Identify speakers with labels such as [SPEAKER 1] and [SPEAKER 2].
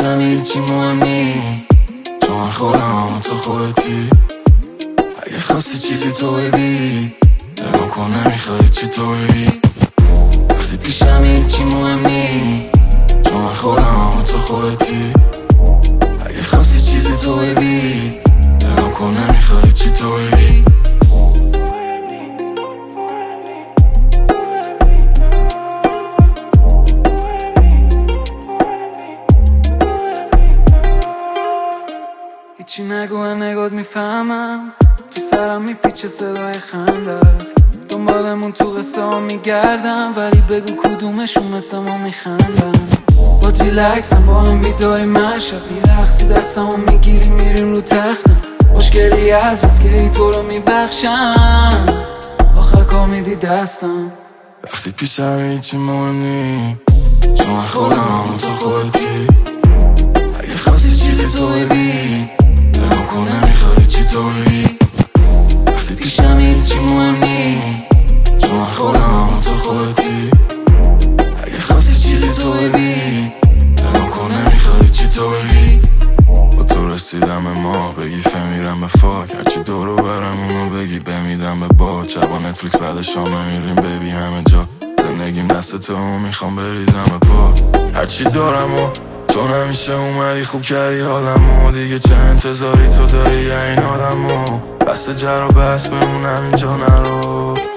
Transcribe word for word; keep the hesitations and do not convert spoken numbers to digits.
[SPEAKER 1] پیشم هیچی مهم نی، چون من خودم هم تو خودتی. اگه خواستی چیزی تو ببی، نگاه کن نمیخوای چی تو ببی. وقتی پیشم هیچی مهم نی، چون من خودم هم تو خودتی. اگه خواستی چیزی تو ببی، نگاه کن نمیخوای چی تو ببی. هیچی نگو من نگات میفهمم، تو سرم میپیچه صدای خندت. دنبالمون تو قصه ها میگردم، ولی بگو کدومشون مثل ما میخندن. با ریلکسم با هم بیداریم مشب میرقصی، دستمو میگیری میریم رو تختم. مشکلی هست بس که ای تو رو میبخشم، آخر کار میدی دستم. وقتی پیشم هیچی مهم نی، چون من خودم هم تو خودتی. اگه خواستی چیزی تو ببی، نگاه کن نمیخوای چی تو ببی. وقتی پیشم هیچی مهم نی، چون من خودم هم تو خودتی. اگه خواستی چیزی تو ببی، نگاه کن نمیخوای چی تو ببی. با تو رسیدم به ما، بگی فهمیدم به فاک. هرچی دورو برم اونو بگی بمیدم به با. شبا نتفلیکس بعد شام نمیریم بیبی همه جا. زندگیم دست تو میخوام بریزم به پا. هرچی دارم و تو نمیشه اومدی خوب کردی حالمو. دیگه چه انتظاری تو داری این آدمو؟ بسته جر و بس بمونم اینجا نرو.